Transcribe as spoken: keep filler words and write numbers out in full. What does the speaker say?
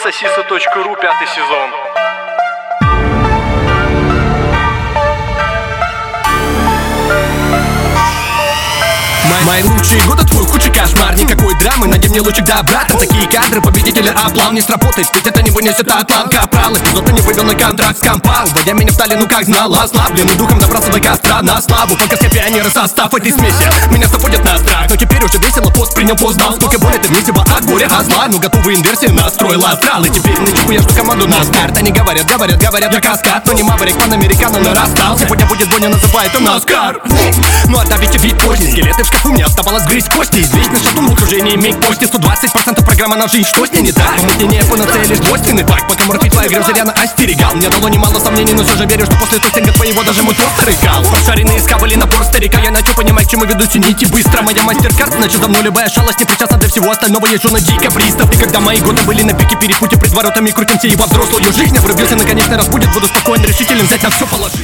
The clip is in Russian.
сосиса точка ру, пятый сезон. Мои лучшие годы, твой худший кошмар. Никакой драмы, найди мне лучик добра. Там такие кадры, победителя, а план не сработает. Ведь это не вынесет атлант капралы. Зато не вывел на контракт с компа. Уводя меня в Сталину, как знал, ослабленный духом добрался до костра на славу. Пока все пионеры состав этой смеси меня заводят на страх. Но теперь уже весело, пост принял, пост дал. Сколько боли ты месиво от горя, от зла. Но готовые инверсии настроила астрал. И теперь начеку я жду команду на старт. Они говорят, говорят, говорят, я каскад. Но не маврик, панамерикано нарастал. Сегодня будет Боня, называет он Оскар. Ну отдавите вид поздний, скелеты в шкафу, мне оставалось грызть кости. Известный шатун в окружении миг почти сто двадцать процентов программа на жизнь, что с ней не так? Помутнение панацея лишь двойственный факт. Пока морфить твоя грязь реально остерегал. Мне дало немало сомнений, но все же верю, что после тостинга твоего даже мой постер играл. Обшаренные скабали напор старика, я начал понимать, к чему веду тяните быстро. Моя мастер-карт, значит за мной любая шалость не причастна до всего остального, езжу на декабристов. И когда мои годы были на пике перепутья пред воротами, крутимся и во взрослую жизнь я врубился, наконец-то разбудит, буду спокоен, решителен, взять на все положить.